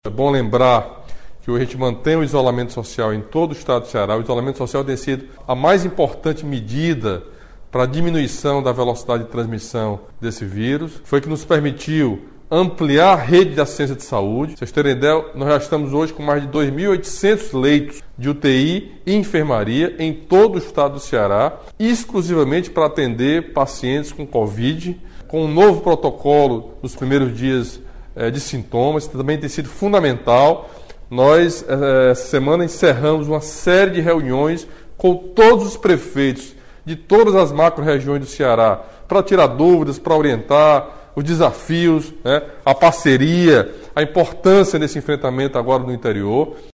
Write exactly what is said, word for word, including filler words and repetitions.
É bom lembrar que a gente mantém o isolamento social em todo o estado do Ceará. O isolamento social tem sido a mais importante medida para a diminuição da velocidade de transmissão desse vírus. Foi que nos permitiu ampliar a rede de assistência de saúde. Vocês terem ideia, nós já estamos hoje com mais de dois mil e oitocentos leitos de U T I e enfermaria em todo o estado do Ceará, exclusivamente para atender pacientes com Covid, com um novo protocolo nos primeiros dias eh, de sintomas, que também tem sido fundamental. Nós, eh, essa semana, encerramos uma série de reuniões com todos os prefeitos de todas as macro-regiões do Ceará, para tirar dúvidas, para orientar os desafios, né, a parceria, a importância desse enfrentamento agora no interior.